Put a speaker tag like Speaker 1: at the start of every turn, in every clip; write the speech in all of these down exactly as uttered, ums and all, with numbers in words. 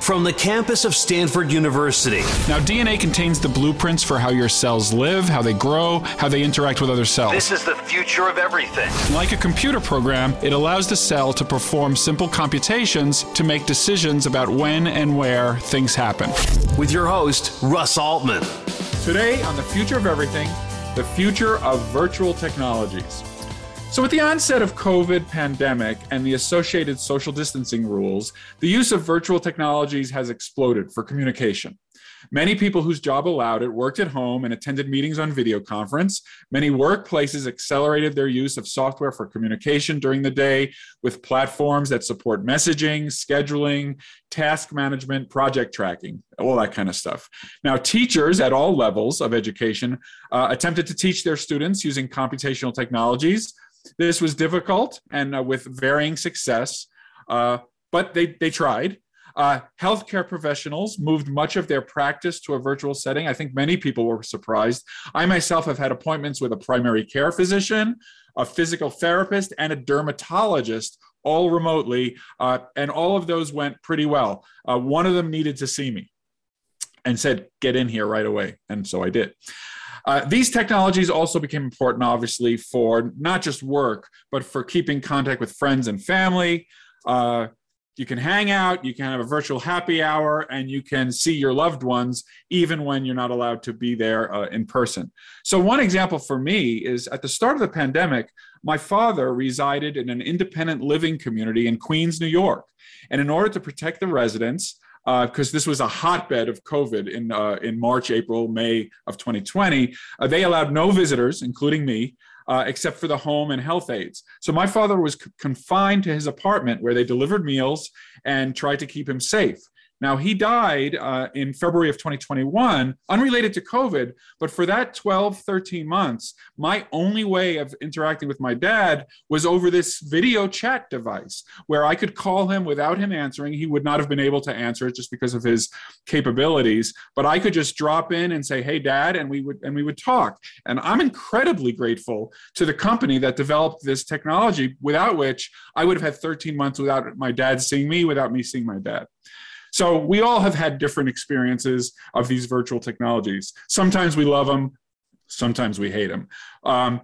Speaker 1: from the campus of Stanford University.
Speaker 2: Now, D N A contains the blueprints for how your cells live, how they grow, how they interact with other cells.
Speaker 1: This is the future of everything.
Speaker 2: Like a computer program, it allows the cell to perform simple computations to make decisions about when and where things happen.
Speaker 1: With your host, Russ Altman.
Speaker 3: Today on The Future of Everything, the future of virtual technologies. So with the onset of COVID pandemic and the associated social distancing rules, the use of virtual technologies has exploded for communication. Many people whose job allowed it worked at home and attended meetings on video conference. Many workplaces accelerated their use of software for communication during the day with platforms that support messaging, scheduling, task management, project tracking, all that kind of stuff. Now, teachers at all levels of education uh, attempted to teach their students using computational technologies. This was difficult and uh, with varying success, uh, but they, they tried. Uh, healthcare professionals moved much of their practice to a virtual setting. I think many people were surprised. I myself have had appointments with a primary care physician, a physical therapist, and a dermatologist, all remotely, uh, and all of those went pretty well. Uh, one of them needed to see me and said, get in here right away, and so I did. Uh, these technologies also became important, obviously, for not just work, but for keeping contact with friends and family. Uh, you can hang out, you can have a virtual happy hour, and you can see your loved ones even when you're not allowed to be there uh, in person. So one example for me is at the start of the pandemic, my father resided in an independent living community in Queens, New York. And in order to protect the residents, because uh, this was a hotbed of COVID in uh, in March, April, May of twenty twenty. Uh, they allowed no visitors, including me, uh, except for the home and health aides. So my father was c- confined to his apartment where they delivered meals and tried to keep him safe. Now, he died uh, in February of twenty twenty-one, unrelated to COVID, but for that twelve, thirteen months, my only way of interacting with my dad was over this video chat device where I could call him without him answering. He would not have been able to answer it just because of his capabilities, but I could just drop in and say, hey, Dad, and we would and we would talk. And I'm incredibly grateful to the company that developed this technology, without which I would have had thirteen months without my dad seeing me, without me seeing my dad. So we all have had different experiences of these virtual technologies. Sometimes we love them, sometimes we hate them. Um,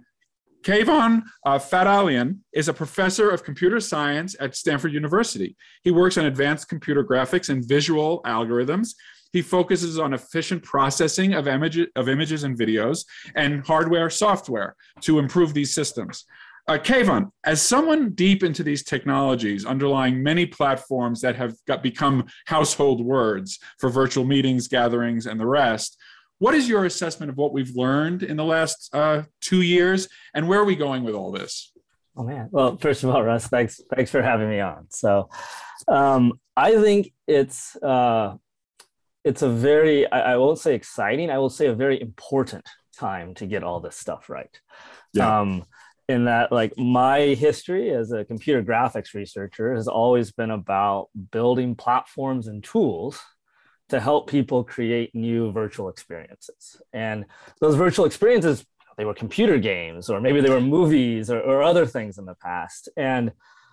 Speaker 3: Keyvan uh, Fadalian is a professor of computer science at Stanford University. He works on advanced computer graphics and visual algorithms. He focuses on efficient processing of, image, of images and videos and hardware, software to improve these systems. Uh, Keyvan, as someone deep into these technologies underlying many platforms that have got become household words for virtual meetings, gatherings, and the rest, what is your assessment of what we've learned in the last uh, two years, and where are we going with all this?
Speaker 4: Oh, man. Well, first of all, Russ, thanks, thanks for having me on. So um, I think it's, uh, it's a very, I, I won't say exciting, I will say a very important time to get all this stuff right.
Speaker 3: Yeah.
Speaker 4: Um, in that, like, my history as a computer graphics researcher has always been about building platforms and tools to help people create new virtual experiences. And those virtual experiences, they were computer games, or maybe they were movies or, or other things in the past. And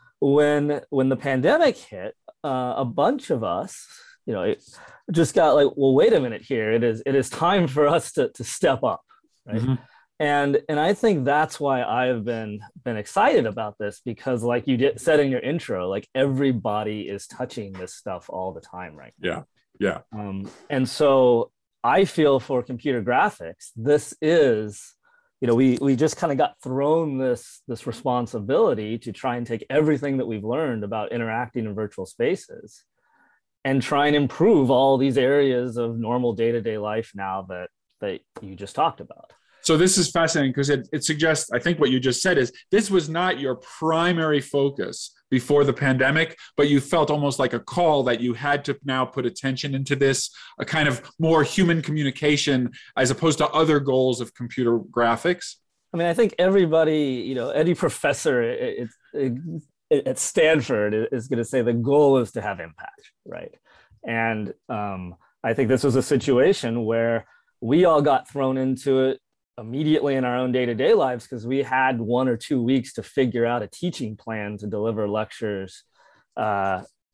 Speaker 4: when, when the pandemic hit, uh, a bunch of us, you know, it just got like, well, wait a minute here. It is, it is time for us to, to step up, right? Mm-hmm. And and I think that's why I've been been excited about this, because like you did, said in your intro, like everybody is touching this stuff all the time right now.
Speaker 3: Yeah, yeah.
Speaker 4: Um, and so I feel for computer graphics, this is, you know, we we just kind of got thrown this this responsibility to try and take everything that we've learned about interacting in virtual spaces and try and improve all these areas of normal day-to-day life now that that you just talked about.
Speaker 3: So this is fascinating because it, it suggests, I think what you just said is, this was not your primary focus before the pandemic, but you felt almost like a call that you had to now put attention into this, a kind of more human communication as opposed to other goals of computer graphics.
Speaker 4: I mean, I think everybody, you know, any professor it, it, it, at Stanford is going to say the goal is to have impact, right? And um, I think this was a situation where we all got thrown into it immediately in our own day-to-day lives because we had one or two weeks to figure out a teaching plan to deliver lectures uh,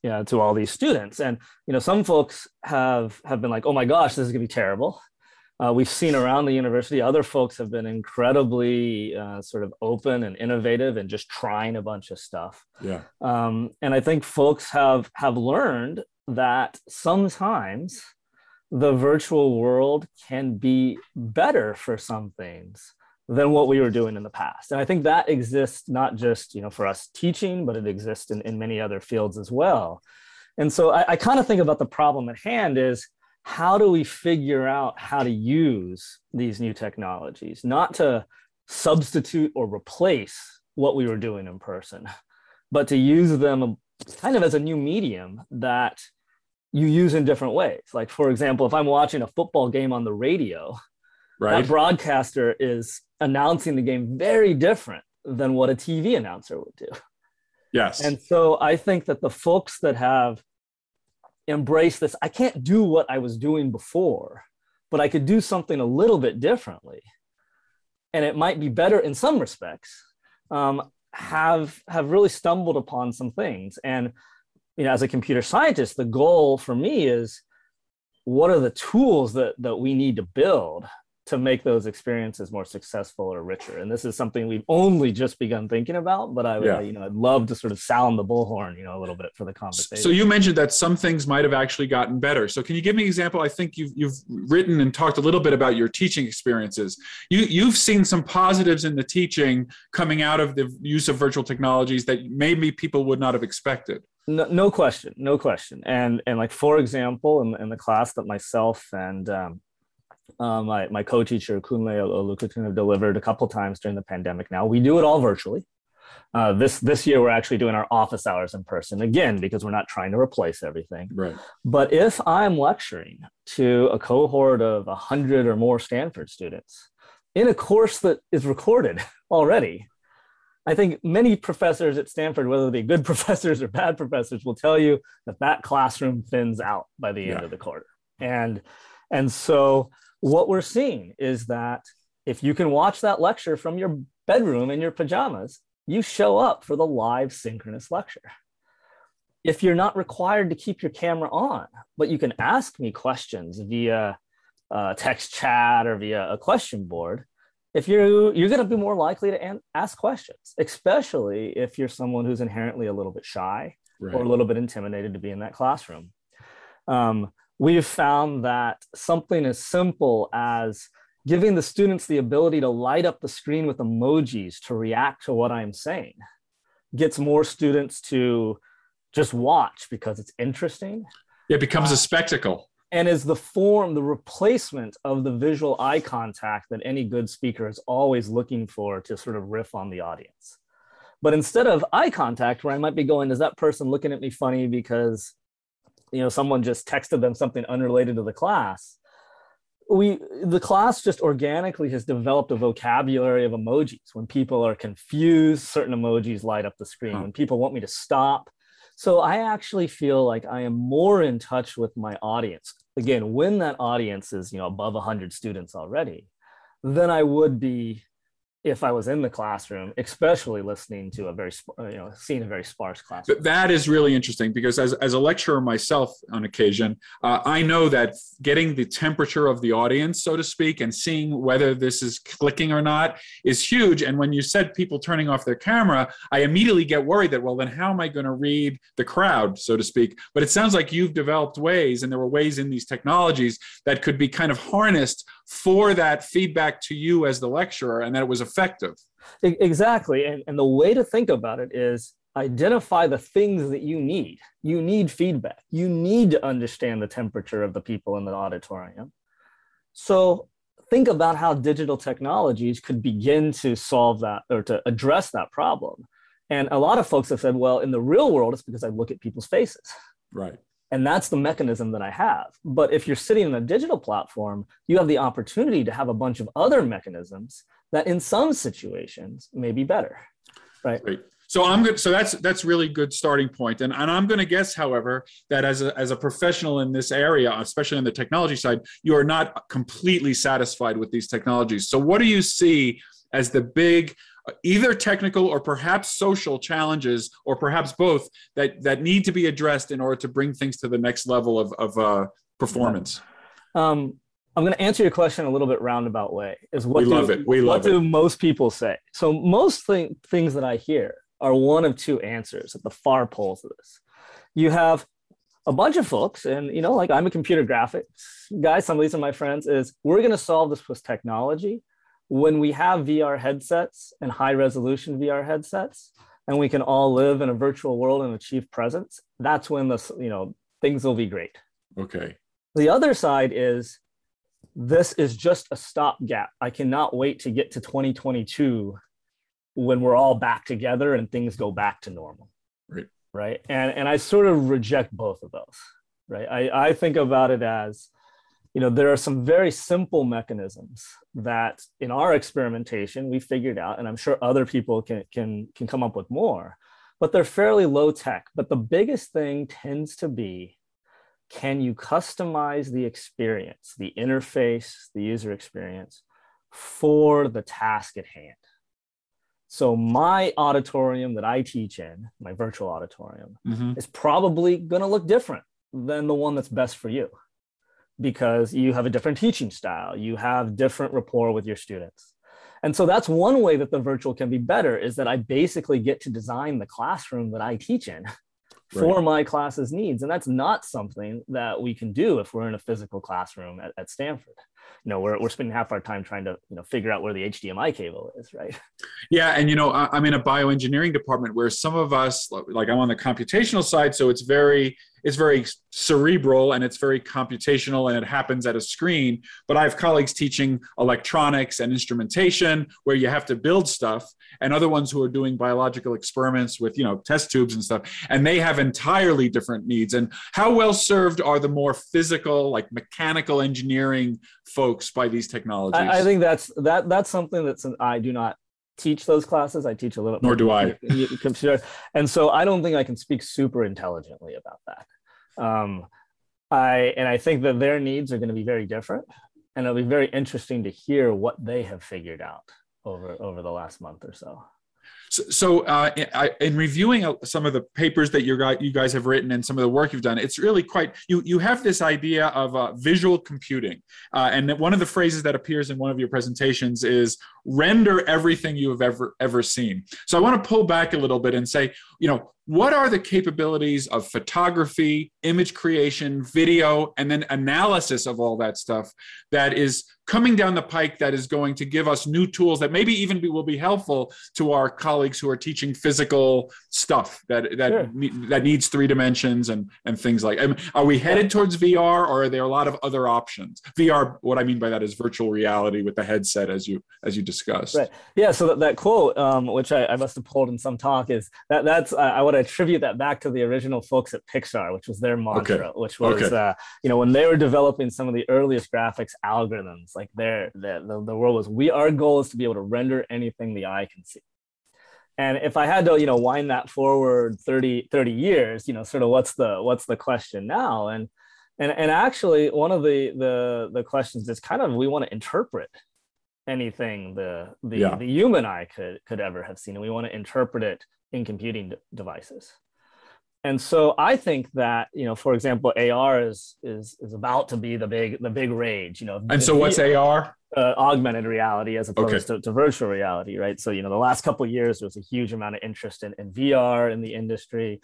Speaker 4: yeah, to all these students. And, you know, some folks have, have been like, oh my gosh, this is gonna be terrible. Uh, we've seen around the university, other folks have been incredibly uh, sort of open and innovative and just trying a bunch of stuff.
Speaker 3: Yeah.
Speaker 4: Um, and I think folks have, have learned that sometimes the virtual world can be better for some things than what we were doing in the past. And I think that exists not just, you know, for us teaching, but it exists in, in many other fields as well. And so I, I kind of think about the problem at hand is, how do we figure out how to use these new technologies, not to substitute or replace what we were doing in person, but to use them kind of as a new medium that you use in different ways. Like, for example, if I'm watching a football game on the radio, right, that broadcaster is announcing the game very different than what a T V announcer would do.
Speaker 3: Yes.
Speaker 4: And so I think that the folks that have embraced this, I can't do what I was doing before, but I could do something a little bit differently, and it might be better in some respects, um, have, have really stumbled upon some things. And, you know, as a computer scientist, the goal for me is, what are the tools that, that we need to build to make those experiences more successful or richer? And this is something we've only just begun thinking about, but I would,
Speaker 3: yeah.
Speaker 4: you know, I'd love to sort of sound the bullhorn, you know, a little bit for the conversation.
Speaker 3: So you mentioned that some things might have actually gotten better. So can you give me an example? I think you've, you've written and talked a little bit about your teaching experiences. You, you've seen some positives in the teaching coming out of the use of virtual technologies that maybe people would not have expected.
Speaker 4: No, no question, no question. And, and like, for example, in, in the class that myself and, um, Uh, my, my co-teacher, Kunle Olukutun, have delivered a couple times during the pandemic now. We do it all virtually. Uh, this, this year, we're actually doing our office hours in person, again, because we're not trying to replace everything.
Speaker 3: Right.
Speaker 4: But if I'm lecturing to a cohort of one hundred or more Stanford students in a course that is recorded already, I think many professors at Stanford, whether they be good professors or bad professors, will tell you that that classroom thins out by the end
Speaker 3: yeah.
Speaker 4: of the quarter. And, and so what we're seeing is that if you can watch that lecture from your bedroom in your pajamas, you show up for the live synchronous lecture. If you're not required to keep your camera on, but you can ask me questions via uh, text chat or via a question board, if you're, you're going to be more likely to an- ask questions, especially if you're someone who's inherently a little bit shy right. or a little bit intimidated to be in that classroom. Um, We've found that something as simple as giving the students the ability to light up the screen with emojis to react to what I'm saying gets more students to just watch because it's interesting.
Speaker 3: It becomes
Speaker 4: uh,
Speaker 3: a spectacle.
Speaker 4: And is the form, the replacement of the visual eye contact that any good speaker is always looking for to sort of riff on the audience. But instead of eye contact, where I might be going, is that person looking at me funny because, you know, someone just texted them something unrelated to the class? We, the class just organically has developed a vocabulary of emojis. When people are confused, certain emojis light up the screen. Huh. When people want me to stop. So I actually feel like I am more in touch with my audience. Again, when that audience is, you know, above one hundred students already, than I would be if I was in the classroom, especially listening to a very, you know, seeing a very sparse classroom.
Speaker 3: That is really interesting because as, as a lecturer myself on occasion, uh, I know that getting the temperature of the audience, so to speak, and seeing whether this is clicking or not is huge. And when you said people turning off their camera, I immediately get worried that, well, then how am I going to read the crowd, so to speak? But it sounds like you've developed ways, and there were ways in these technologies that could be kind of harnessed for that feedback to you as the lecturer, and that it was effective.
Speaker 4: Exactly. And, and the way to think about it is identify the things that you need. You need feedback. You need to understand the temperature of the people in the auditorium. So think about how digital technologies could begin to solve that or to address that problem. And a lot of folks have said, well, in the real world, it's because I look at people's faces.
Speaker 3: Right.
Speaker 4: And that's the mechanism that I have. But if you're sitting in a digital platform, you have the opportunity to have a bunch of other mechanisms that in some situations may be better, right?
Speaker 3: Right. So I'm good. So that's that's really good starting point. And, and I'm going to guess, however, that as a, as a professional in this area, especially on the technology side, you are not completely satisfied with these technologies. So what do you see as the big uh, either technical or perhaps social challenges, or perhaps both, that that need to be addressed in order to bring things to the next level of of uh, performance?
Speaker 4: Um, I'm going to answer your question a little bit roundabout way. Is what
Speaker 3: we
Speaker 4: do,
Speaker 3: love it. We
Speaker 4: what
Speaker 3: love
Speaker 4: do
Speaker 3: it.
Speaker 4: most people say? So most thing, things that I hear are one of two answers at the far poles of this. You have a bunch of folks, and you know, like I'm a computer graphics guy. Some of these are my friends. Is we're going to solve this with technology. When we have V R headsets and high resolution V R headsets, and we can all live in a virtual world and achieve presence, that's when the you know things will be great.
Speaker 3: Okay.
Speaker 4: The other side is, this is just a stopgap. I cannot wait to get to twenty twenty-two when we're all back together and things go back to normal.
Speaker 3: Right.
Speaker 4: Right. And, and I sort of reject both of those. Right. I, I think about it as, you know, there are some very simple mechanisms that in our experimentation we figured out, and I'm sure other people can, can, can come up with more, but they're fairly low tech. But the biggest thing tends to be, can you customize the experience, the interface, the user experience for the task at hand? So my auditorium that I teach in, my virtual auditorium, mm-hmm. is probably going to look different than the one that's best for you, because you have a different teaching style, you have different rapport with your students. And so that's one way that the virtual can be better, is that I basically get to design the classroom that I teach in for right. my class's needs. And that's not something that we can do if we're in a physical classroom at, at Stanford. You know, we're, we're spending half our time trying to, you know, figure out where the H D M I cable is, right?
Speaker 3: Yeah. And, you know, I'm in a bioengineering department where some of us, like I'm on the computational side, so it's very, it's very cerebral and it's very computational and it happens at a screen. But I have colleagues teaching electronics and instrumentation where you have to build stuff, and other ones who are doing biological experiments with, you know, test tubes and stuff. And they have entirely different needs. And how well served are the more physical, like mechanical engineering folks by these technologies?
Speaker 4: I, I think that's that that's something that's an, I do not teach those classes. I teach a little bit
Speaker 3: Nor do I.
Speaker 4: Computer. And so I don't think I can speak super intelligently about that. Um, I and I think that their needs are going to be very different, and it'll be very interesting to hear what they have figured out over over the last month or so.
Speaker 3: So, so uh, I, in reviewing some of the papers that you guys, you guys have written and some of the work you've done, it's really quite, you, you have this idea of uh, visual computing. Uh, and one of the phrases that appears in one of your presentations is render everything you have ever, ever seen. So I want to pull back a little bit and say, you know, what are the capabilities of photography, image creation, video, and then analysis of all that stuff that is coming down the pike that is going to give us new tools that maybe even be, will be helpful to our colleagues who are teaching physical stuff that that,
Speaker 4: sure.
Speaker 3: ne- that needs three dimensions and, and things like, I mean, are we headed towards V R, or are there a lot of other options? V R, what I mean by that is virtual reality with the headset, as you as you discussed.
Speaker 4: Right. Yeah. So that, that quote, um, which I, I must have pulled in some talk, is that that's I, I would attribute that back to the original folks at Pixar, which was their mantra,
Speaker 3: okay.
Speaker 4: which was
Speaker 3: okay.
Speaker 4: uh, you know, when they were developing some of the earliest graphics algorithms, like their the, the the world was, we our goal is to be able to render anything the eye can see. And if I had to, you know, wind that forward thirty, thirty years, you know, sort of what's the what's the question now? And and and actually, one of the the the questions is kind of, we want to interpret anything the the,
Speaker 3: yeah.
Speaker 4: the human eye could could ever have seen, and we want to interpret it in computing d- devices. And so I think that, you know, for example, A R is is is about to be the big the big rage. You know,
Speaker 3: and so what's A R?
Speaker 4: Uh, augmented reality as opposed
Speaker 3: okay.
Speaker 4: to, to virtual reality, right? So, you know, the last couple of years, there was a huge amount of interest in, in V R in the industry.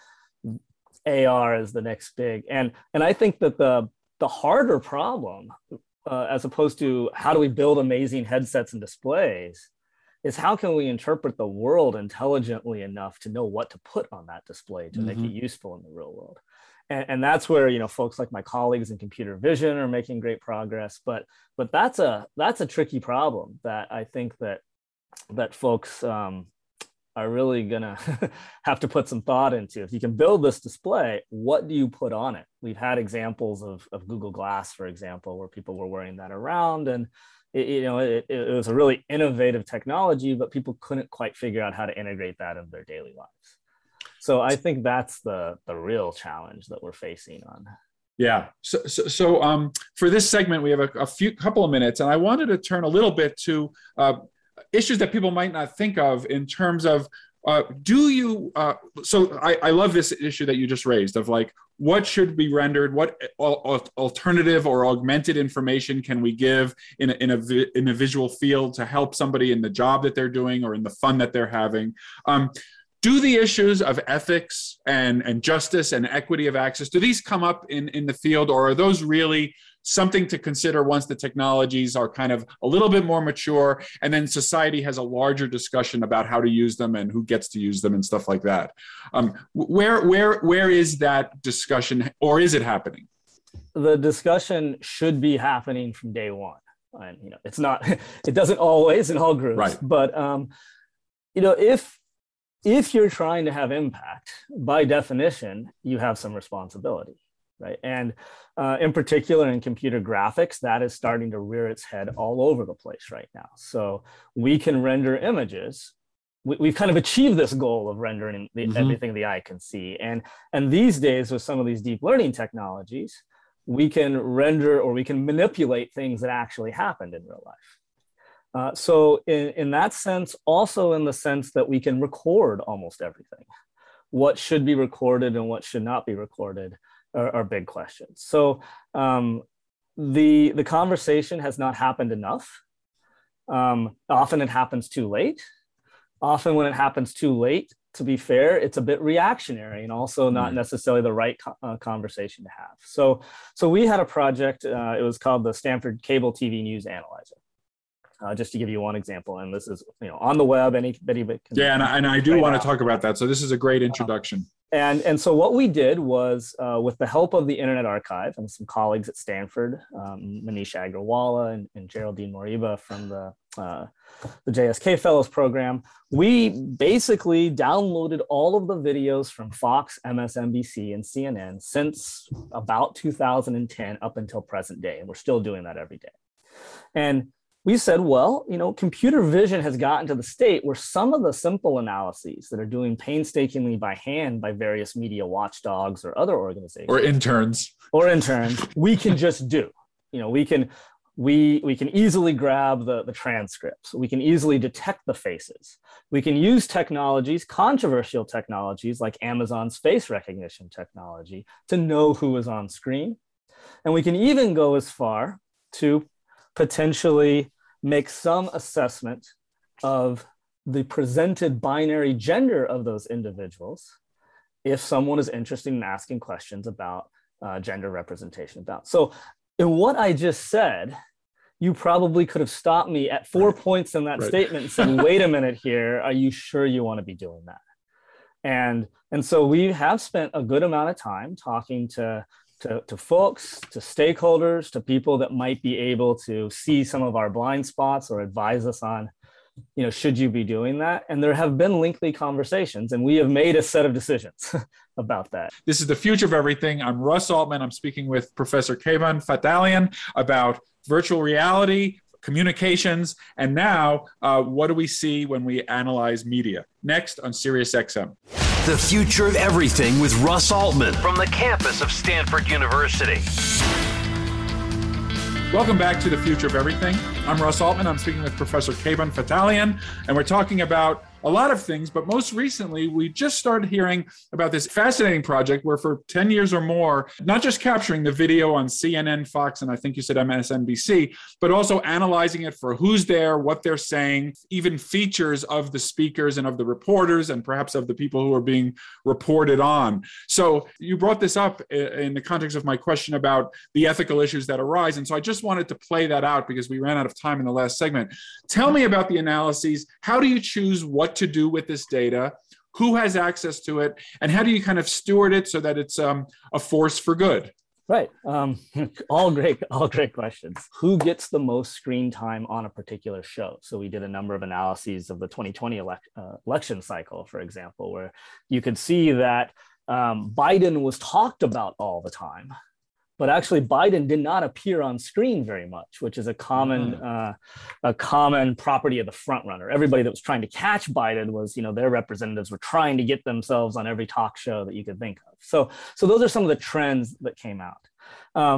Speaker 4: A R is the next big. And and I think that the the harder problem, uh, as opposed to how do we build amazing headsets and displays, is how can we interpret the world intelligently enough to know what to put on that display to mm-hmm. make it useful in the real world. And, and that's where, you know, folks like my colleagues in computer vision are making great progress. But but that's a that's a tricky problem that I think that that folks um, are really gonna have to put some thought into. If you can build this display, what do you put on it? We've had examples of, of Google Glass, for example, where people were wearing that around, and it, you know, it, it was a really innovative technology, but people couldn't quite figure out how to integrate that in their daily lives. So I think that's the the real challenge that we're facing on.
Speaker 3: Yeah. So, so, so um, for this segment, we have a, a few couple of minutes, and I wanted to turn a little bit to uh, issues that people might not think of in terms of, uh, do you, uh, so I, I love this issue that you just raised of like, what should be rendered? What alternative or augmented information can we give in a, in a, in a visual field to help somebody in the job that they're doing or in the fun that they're having? Um, do the issues of ethics and, and justice and equity of access, do these come up in, in the field, or are those really something to consider once the technologies are kind of a little bit more mature and then society has a larger discussion about how to use them and who gets to use them and stuff like that? Um, where, where, where is that discussion, or is it happening?
Speaker 4: The discussion should be happening from day one. And, you know, it's not, it doesn't always in all groups,
Speaker 3: right.
Speaker 4: But, um, you know, if, if you're trying to have impact, by definition, you have some responsibility. Right. And uh, in particular, in computer graphics, that is starting to rear its head all over the place right now. So we can render images. We, we've kind of achieved this goal of rendering the, mm-hmm. everything the eye can see. And, and these days, with some of these deep learning technologies, we can render or we can manipulate things that actually happened in real life. Uh, so in, in that sense, also in the sense that we can record almost everything. What should be recorded and what should not be recorded Are, are big questions. So um, the, the conversation has not happened enough. Um, often it happens too late. Often when it happens too late, to be fair, it's a bit reactionary and also not necessarily the right co- uh, conversation to have. So, so we had a project, uh, it was called the Stanford Cable T V News Analyzer. Uh, just to give you one example, and this is, you know, on the web, anybody can.
Speaker 3: Yeah, and, and I do right want now. to talk about that. So this is a great introduction.
Speaker 4: Uh, and, and so what we did was, uh, with the help of the Internet Archive and some colleagues at Stanford, um, Manish Agrawala and, and Geraldine Moriba from the, uh, the J S K Fellows Program, we basically downloaded all of the videos from Fox, M S N B C, and C N N since about two thousand ten up until present day. And we're still doing that every day. And we said, well, you know, computer vision has gotten to the state where some of the simple analyses that are doing painstakingly by hand by various media watchdogs or other organizations.
Speaker 3: Or interns.
Speaker 4: Or interns, we can just do. You know, we can we we can easily grab the, the transcripts. We can easily detect the faces. We can use technologies, controversial technologies like Amazon's face recognition technology to know who is on screen. And we can even go as far to potentially make some assessment of the presented binary gender of those individuals if someone is interested in asking questions about uh, gender representation about. So in what I just said, you probably could have stopped me at four points in that right. statement and said, wait a minute here, are you sure you want to be doing that? And, and so we have spent a good amount of time talking to To, to folks, to stakeholders, to people that might be able to see some of our blind spots or advise us on, you know, should you be doing that? And there have been lengthy conversations, and we have made a set of decisions about that.
Speaker 3: This is The Future of Everything. I'm Russ Altman. I'm speaking with Professor Keyvan Fatalian about virtual reality, communications, and now uh, what do we see when we analyze media? Next on SiriusXM.
Speaker 1: The Future of Everything with Russ Altman from the campus of Stanford University.
Speaker 3: Welcome back to The Future of Everything. I'm Russ Altman. I'm speaking with Professor Keyvan Fatalian, and we're talking about a lot of things, but most recently, we just started hearing about this fascinating project where for ten years or more, not just capturing the video on C N N, Fox, and I think you said M S N B C, but also analyzing it for who's there, what they're saying, even features of the speakers and of the reporters, and perhaps of the people who are being reported on. So you brought this up in the context of my question about the ethical issues that arise. And so I just wanted to play that out because we ran out of time in the last segment. Tell me about the analyses. How do you choose what to do with this data? Who has access to it? And how do you kind of steward it so that it's um, a force for good?
Speaker 4: Right. Um, all great, all great questions. Who gets the most screen time on a particular show? So we did a number of analyses of the twenty twenty elect, uh, election cycle, for example, where you could see that um, Biden was talked about all the time, but actually Biden did not appear on screen very much, which is a common uh, a common property of the front runner. Everybody that was trying to catch Biden was, you know, their representatives were trying to get themselves on every talk show that you could think of. So, so those are some of the trends that came out. Um,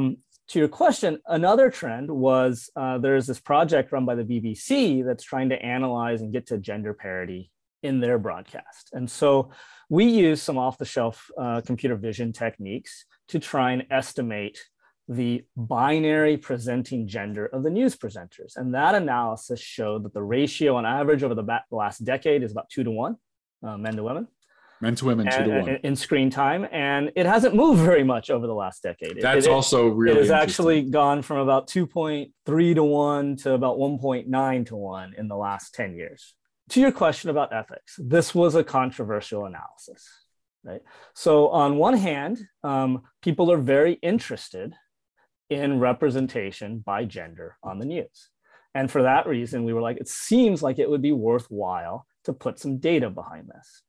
Speaker 4: to your question, another trend was uh, there's this project run by the B B C that's trying to analyze and get to gender parity in their broadcast. And so we use some off-the-shelf uh, computer vision techniques to try and estimate the binary presenting gender of the news presenters. And that analysis showed that the ratio on average over the, ba- the last decade is about two to one, uh, men to women.
Speaker 3: Men to women, two to one.
Speaker 4: In screen time. And it hasn't moved very much over the last decade.
Speaker 3: That's
Speaker 4: it,
Speaker 3: also really
Speaker 4: It has actually gone from about two point three to one to about one point nine to one in the last ten years. To your question about ethics, this was a controversial analysis, right? So on one hand, um, people are very interested in representation by gender on the news. And for that reason, we were like, it seems like it would be worthwhile to put some data behind this.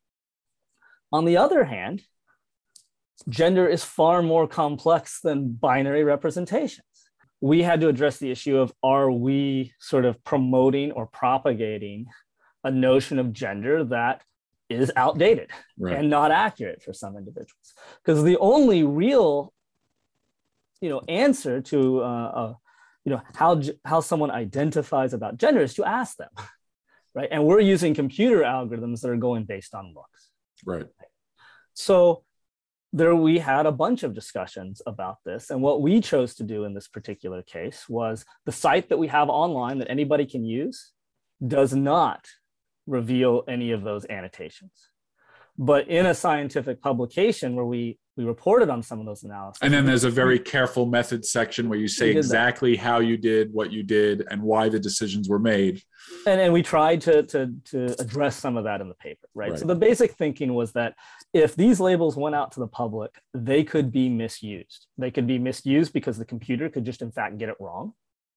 Speaker 4: On the other hand, gender is far more complex than binary representations. We had to address the issue of, are we sort of promoting or propagating a notion of gender that is outdated right. and not accurate for some individuals? Because the only real, you know, answer to, uh, uh, you know, how how someone identifies about gender is to ask them, right? And we're using computer algorithms that are going based on looks.
Speaker 3: Right.
Speaker 4: So there we had a bunch of discussions about this. And what we chose to do in this particular case was the site that we have online that anybody can use does not reveal any of those annotations. But in a scientific publication where we, we reported on some of those analyses.
Speaker 3: And then there's a very careful method section where you say exactly how you did what you did and why the decisions were made.
Speaker 4: And, and we tried to, to, to address some of that in the paper, right? right? So the basic thinking was that if these labels went out to the public, they could be misused. They could be misused because the computer could just in fact get it wrong.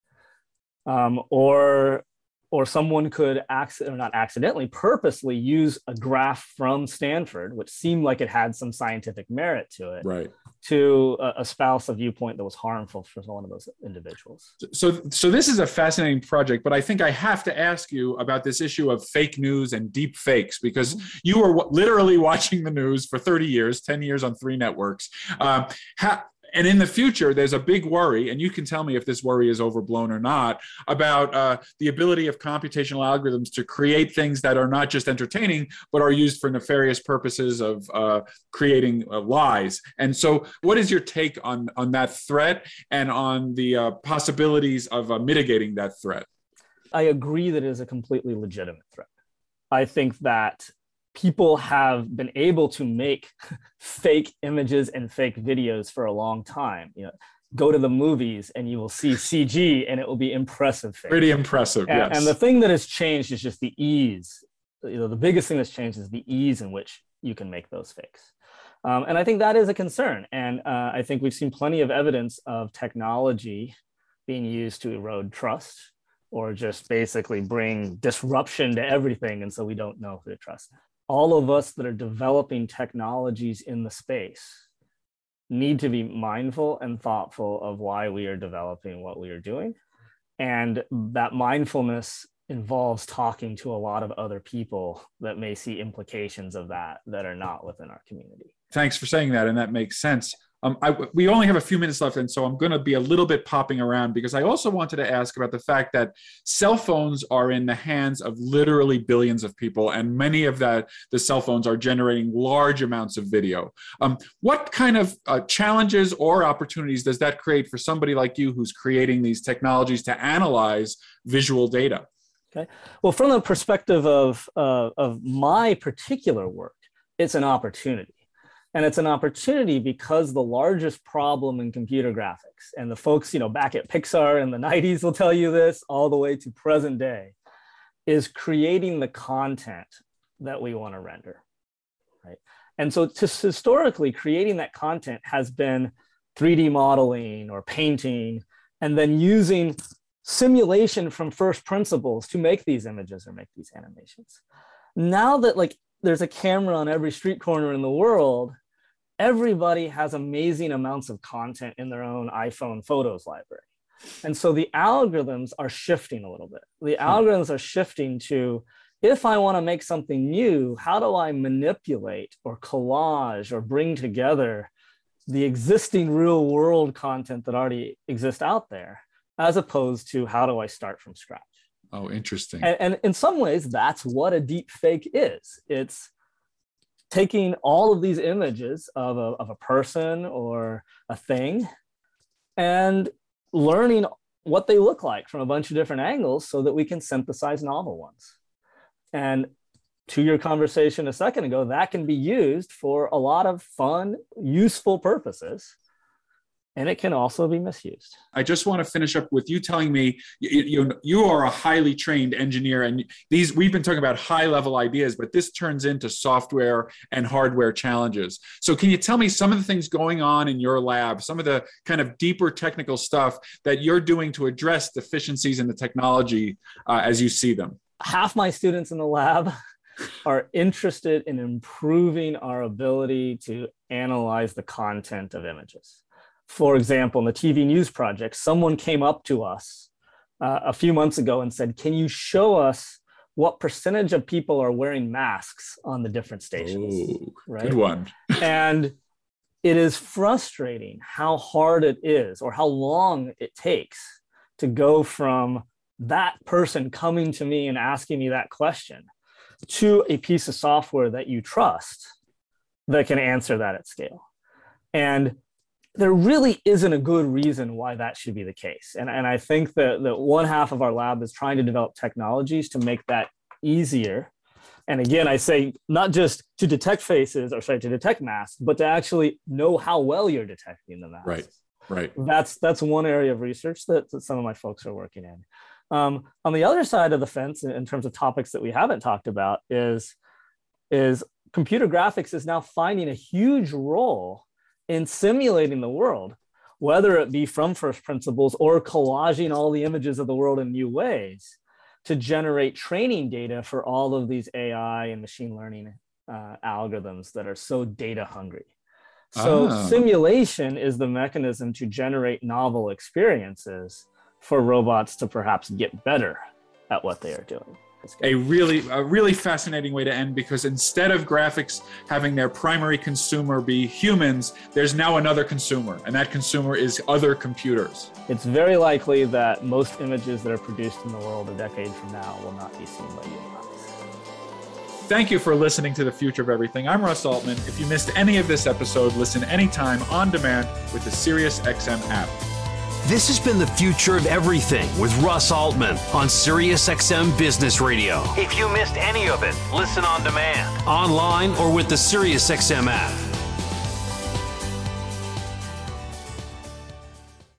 Speaker 4: Um, or Or someone could, acc- or not accidentally, purposely use a graph from Stanford, which seemed like it had some scientific merit to it,
Speaker 3: right.
Speaker 4: to uh, espouse a viewpoint that was harmful for one of those individuals.
Speaker 3: So, so this is a fascinating project, but I think I have to ask you about this issue of fake news and deep fakes, because mm-hmm. you were w- literally watching the news for thirty years, ten years on three networks. Um, how, And in the future, there's a big worry, and you can tell me if this worry is overblown or not, about uh, the ability of computational algorithms to create things that are not just entertaining, but are used for nefarious purposes of uh, creating uh, lies. And so what is your take on, on that threat and on the uh, possibilities of uh, mitigating that threat?
Speaker 4: I agree that it is a completely legitimate threat. I think that people have been able to make fake images and fake videos for a long time. You know, go to the movies and you will see C G and it will be impressive. Fake.
Speaker 3: Pretty impressive,
Speaker 4: and,
Speaker 3: yes.
Speaker 4: And the thing that has changed is just the ease. You know, the biggest thing that's changed is the ease in which you can make those fakes. Um, and I think that is a concern. And uh, I think we've seen plenty of evidence of technology being used to erode trust or just basically bring disruption to everything. And so we don't know who to trust. All of us that are developing technologies in the space need to be mindful and thoughtful of why we are developing what we are doing. And that mindfulness involves talking to a lot of other people that may see implications of that that are not within our community.
Speaker 3: Thanks for saying that, and that makes sense. Um, I, we only have a few minutes left, and so I'm going to be a little bit popping around because I also wanted to ask about the fact that cell phones are in the hands of literally billions of people, and many of that, the cell phones are generating large amounts of video. Um, what kind of uh, challenges or opportunities does that create for somebody like you who's creating these technologies to analyze visual data?
Speaker 4: Okay. Well, from the perspective of, uh, of my particular work, it's an opportunity. And it's an opportunity because the largest problem in computer graphics, and the folks, you know, back at Pixar in the nineties will tell you this, all the way to present day, is creating the content that we want to render, right? And so just historically, creating that content has been three D modeling or painting, and then using simulation from first principles to make these images or make these animations. Now that like there's a camera on every street corner in the world, everybody has amazing amounts of content in their own iPhone photos library. And so the algorithms are shifting a little bit. The algorithms are shifting to, if I want to make something new, how do I manipulate or collage or bring together the existing real world content that already exists out there, as opposed to how do I start from scratch?
Speaker 3: Oh, interesting.
Speaker 4: And, and in some ways, that's what a deep fake is. It's taking all of these images of a, of a person or a thing and learning what they look like from a bunch of different angles so that we can synthesize novel ones. And to your conversation a second ago, that can be used for a lot of fun, useful purposes. And it can also be misused.
Speaker 3: I just want to finish up with you telling me you, you, you are a highly trained engineer, and these we've been talking about high level ideas, but this turns into software and hardware challenges. So can you tell me some of the things going on in your lab, some of the kind of deeper technical stuff that you're doing to address deficiencies in the technology uh, as you see them?
Speaker 4: Half my students in the lab are interested in improving our ability to analyze the content of images. For example, in the T V News Project, someone came up to us uh, a few months ago and said, can you show us what percentage of people are wearing masks on the different stations?
Speaker 3: Ooh,
Speaker 4: right?
Speaker 3: Good one.
Speaker 4: And it is frustrating how hard it is or how long it takes to go from that person coming to me and asking me that question to a piece of software that you trust that can answer that at scale. And there really isn't a good reason why that should be the case. And, and I think that, that one half of our lab is trying to develop technologies to make that easier. And again, I say not just to detect faces or sorry, to detect masks, but to actually know how well you're detecting the masks.
Speaker 3: Right, right.
Speaker 4: That's, that's one area of research that, that some of my folks are working in. Um, on the other side of the fence, in, in terms of topics that we haven't talked about, is, is computer graphics is now finding a huge role in simulating the world, whether it be from first principles or collaging all the images of the world in new ways to generate training data for all of these A I and machine learning uh, algorithms that are so data hungry. So
Speaker 3: Ah.
Speaker 4: simulation is the mechanism to generate novel experiences for robots to perhaps get better at what they are doing.
Speaker 3: A really, a really fascinating way to end, because instead of graphics having their primary consumer be humans, there's now another consumer, and that consumer is other computers.
Speaker 4: It's very likely that most images that are produced in the world a decade from now will not be seen by human eyes.
Speaker 3: Thank you for listening to The Future of Everything. I'm Russ Altman. If you missed any of this episode, listen anytime on demand with the SiriusXM app.
Speaker 1: This has been The Future of Everything with Russ Altman on SiriusXM Business Radio. If you missed any of it, listen on demand, online, or with the SiriusXM app.